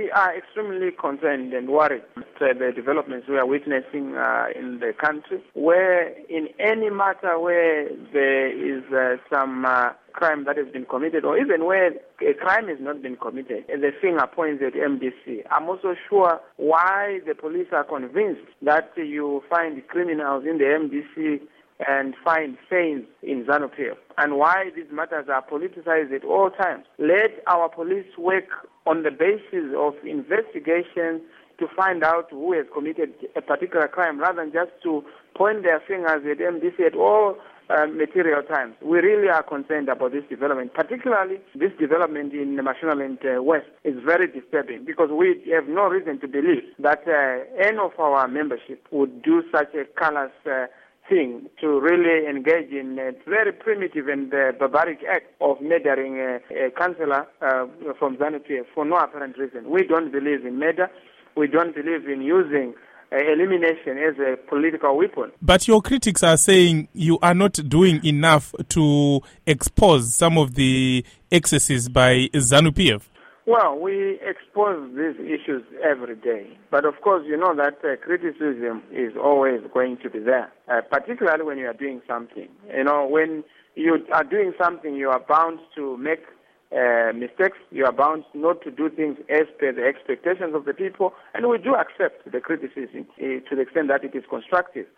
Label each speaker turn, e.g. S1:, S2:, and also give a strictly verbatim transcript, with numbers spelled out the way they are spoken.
S1: we are extremely concerned and worried at the developments we are witnessing uh, in the country, where in any matter where there is uh, some uh, crime that has been committed, or even where a crime has not been committed, and the finger points at M D C. I'm also sure why the police are convinced that you find criminals in the M D C and find saints in ZANU-P F, and why these matters are politicized at all times. Let our police work on the basis of investigation to find out who has committed a particular crime, rather than just to point their fingers at M D C at all uh, material times. We really are concerned about this development, particularly this development in the Mashonaland uh, West is very disturbing, because we have no reason to believe that uh, any of our membership would do such a callous uh, thing to really engage in a very primitive and uh, barbaric act of murdering a, a councillor uh, from ZANU-P F for no apparent reason. We don't believe in murder. We don't believe in using uh, elimination as a political weapon.
S2: But your critics are saying you are not doing enough to expose some of the excesses by ZANU-P F.
S1: Well, we expose these issues every day. But of course, you know that uh, criticism is always going to be there, uh, particularly when you are doing something. You know, when you are doing something, you are bound to make uh, mistakes. You are bound not to do things as per the expectations of the people. And we do accept the criticism uh, to the extent that it is constructive.